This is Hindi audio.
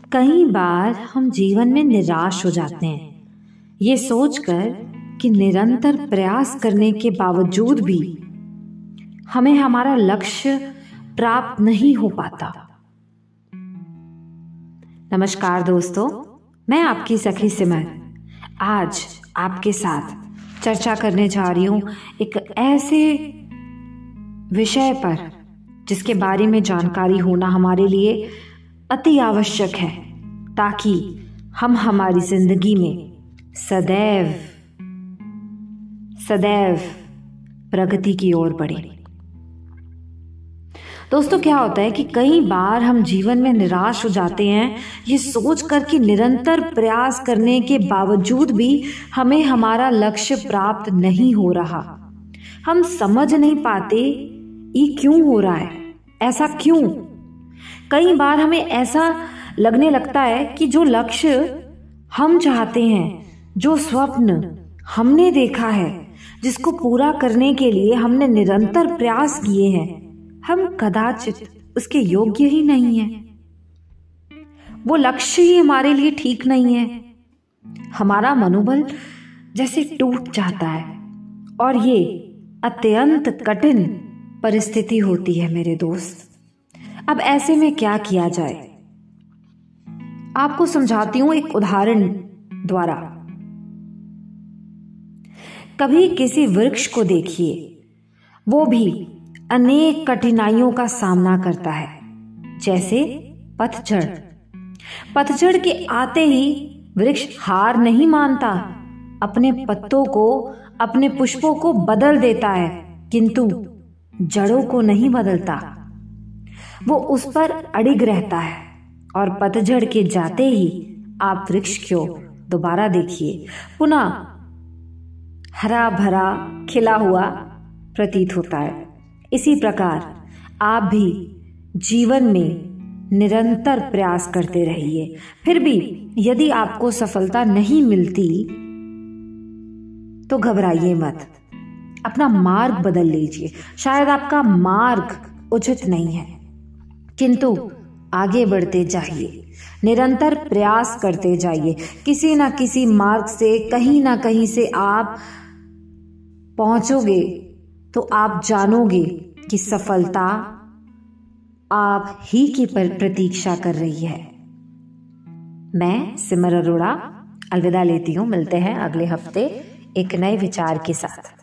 कई बार हम जीवन में निराश हो जाते हैं, ये सोचकर कि निरंतर प्रयास करने के बावजूद भी हमें हमारा लक्ष्य प्राप्त नहीं हो पाता। नमस्कार दोस्तों, मैं आपकी सखी सिमर आज आपके साथ चर्चा करने जा रही हूं एक ऐसे विषय पर जिसके बारे में जानकारी होना हमारे लिए अति आवश्यक है, ताकि हम हमारी जिंदगी में सदैव प्रगति की ओर बढ़े। दोस्तों, क्या होता है कि कई बार हम जीवन में निराश हो जाते हैं, ये सोचकर कि निरंतर प्रयास करने के बावजूद भी हमें हमारा लक्ष्य प्राप्त नहीं हो रहा। हम समझ नहीं पाते ये क्यों हो रहा है, ऐसा क्यों। कई बार हमें ऐसा लगने लगता है कि जो लक्ष्य हम चाहते हैं, जो स्वप्न हमने देखा है, जिसको पूरा करने के लिए हमने निरंतर प्रयास किए हैं, हम कदाचित उसके योग्य ही नहीं हैं। वो लक्ष्य ही हमारे लिए ठीक नहीं है। हमारा मनोबल जैसे टूट जाता है और ये अत्यंत कठिन परिस्थिति होती है मेरे दोस्त। अब ऐसे में क्या किया जाए, आपको समझाती हूं एक उदाहरण द्वारा। कभी किसी वृक्ष को देखिए, वो भी अनेक कठिनाइयों का सामना करता है, जैसे पतझड़। पतझड़ के आते ही वृक्ष हार नहीं मानता, अपने पत्तों को, अपने पुष्पों को बदल देता है, किंतु जड़ों को नहीं बदलता। वो उस पर अडिग रहता है और पतझड़ के जाते ही आप वृक्ष को दोबारा देखिए, पुनः हरा भरा खिला हुआ प्रतीत होता है। इसी प्रकार आप भी जीवन में निरंतर प्रयास करते रहिए। फिर भी यदि आपको सफलता नहीं मिलती तो घबराइए मत, अपना मार्ग बदल लीजिए। शायद आपका मार्ग उचित नहीं है, किंतु आगे बढ़ते जाइए, निरंतर प्रयास करते जाइए। किसी ना किसी मार्ग से, कहीं ना कहीं से आप पहुंचोगे तो आप जानोगे कि सफलता आप ही की प्रतीक्षा कर रही है। मैं सिमर अरोड़ा अलविदा लेती हूं। मिलते हैं अगले हफ्ते एक नए विचार के साथ।